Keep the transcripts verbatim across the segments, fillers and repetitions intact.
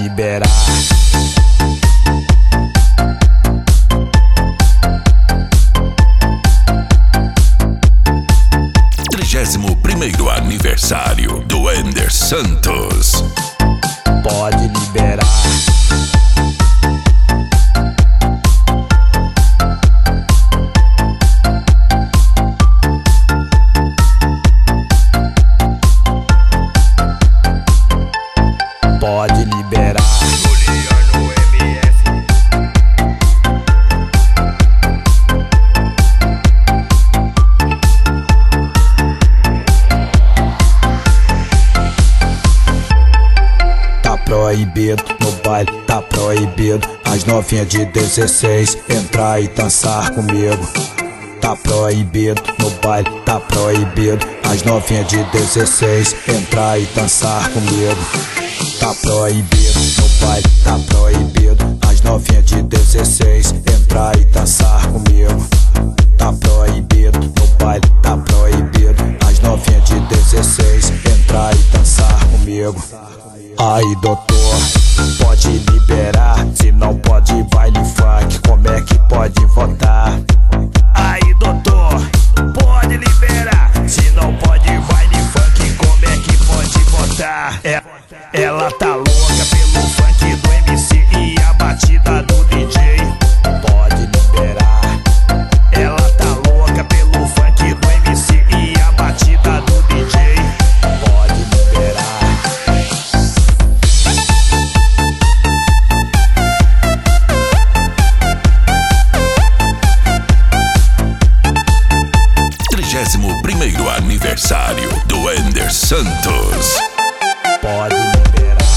liberar. trigésimo primeiro aniversário do Ender Santos. Pode liberar. Pode liberar. Juliano M F. Tá proibido no baile, tá proibido as novinhas de dezesseis entrar e dançar comigo. Tá proibido no baile, tá proibido as novinhas de dezesseis entrar e dançar comigo. Tá proibido no baile, tá proibido as novinhas de dezesseis entrar e dançar comigo. Tá proibido no baile, tá proibido as novinhas de dezesseis entrar e dançar comigo. Aí doutor, pode liberar, se não pode baile funk, como é que pode votar? Aí doutor, pode liberar. Se não pode baile funk, como é que pode botar? É, ela tá louca pelo funk do M C e a batida do D J. Pode liberar. Ela tá louca pelo funk do M C e a batida do D J. Pode liberar. trigésimo primeiro aniversário do Ender Santos. Pode liberar.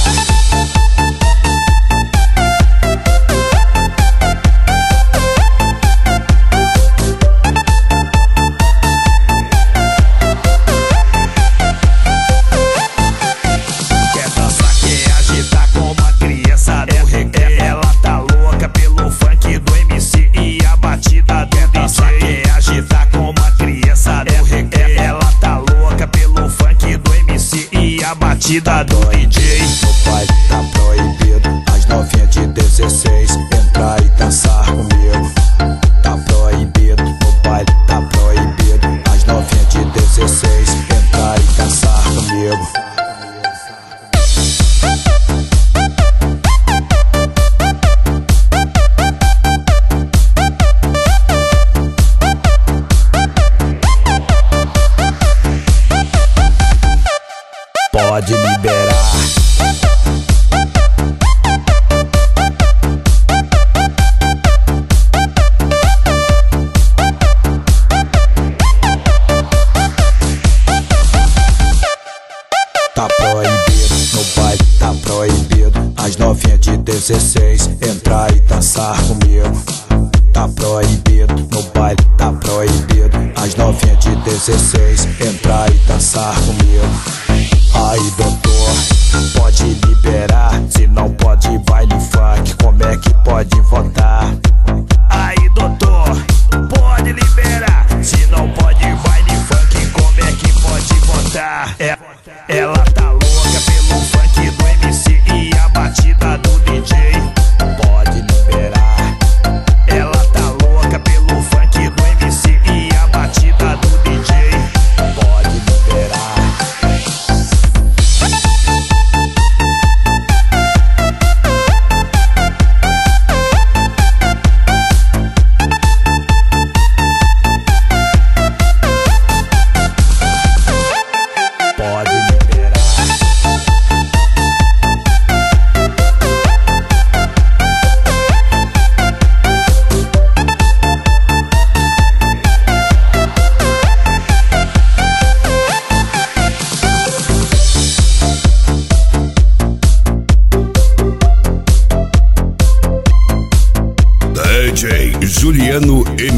Quer dançar, quer agitar como uma criança no recreio. Ela tá louca pelo funk do M C e a batida do D J. Quer agitar como uma criança no recreio. Ela tá louca pelo funk do M C e a batida do D J. No baile tá proibido as novinhas de dezesseis entrar e dançar comigo. Tá proibido no baile, tá proibido as novinhas de dezesseis entrar e dançar comigo. Pode liberar. Tá proibido no baile, tá proibido as novinhas de dezesseis entrar e dançar comigo. Tá proibido no baile, tá proibido as novinhas de dezesseis entrar e dançar comigo. Aí doutor, pode liberar, se não pode baile funk, como é que pode votar? Aí doutor, pode liberar. Se não pode baile funk, como é que pode botar? É, ela tá louca pelo funk do M C e a batida do D J. Pode liberar. Ela tá louca pelo funk do M C e a batida do D J. Pode liberar. Pode liberar. D J Juliano M